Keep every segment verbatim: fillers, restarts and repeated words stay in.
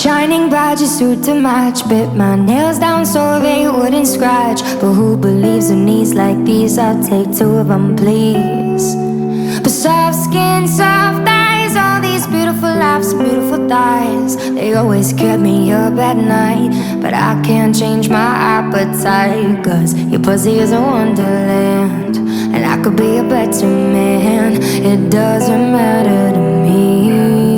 shining bright, your suit to match. Bit my nails down so they wouldn't scratch. But who believes in knees like these? I'll take two of them, please. But soft skin, soft eyes, all these beautiful laughs and beautiful thighs, they always kept me up at night. But I can't change my appetite, cause your pussy is a wonderland, and I could be a better man. It doesn't matter to me.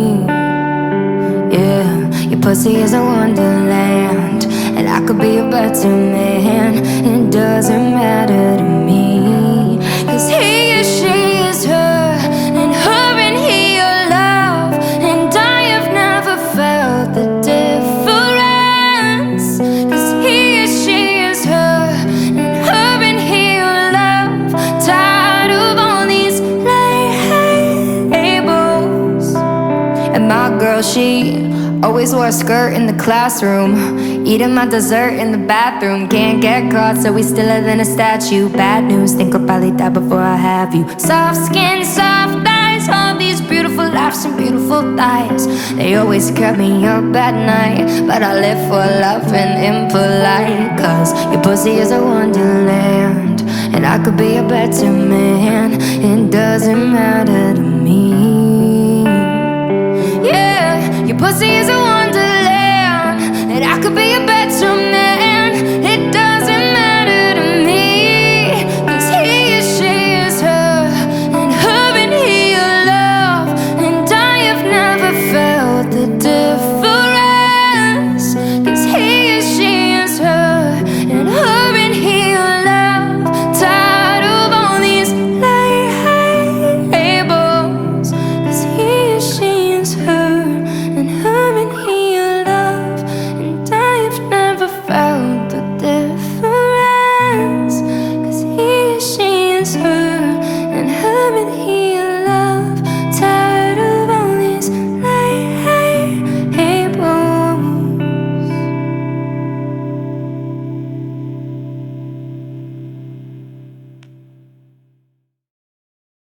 Yeah, your pussy is a wonderland, and I could be a better man. It doesn't matter to me, cause he is, she is her, and her and he are love. And I have never felt the difference, cause he is, she is her, and her and he are love. Tired of all these labels. And my girl, she always wore a skirt in the classroom, eating my dessert in the bathroom. Can't get caught, so we stiller than a statue. Bad news, think I'll probably die before I have you. Soft skin, soft eyes, all these beautiful laughs and beautiful thighs, they always kept me up at night. But I live for love and impolite, cause your pussy is a wonderland, and I could be a better man. It doesn't matter to me. Yeah, your pussy is a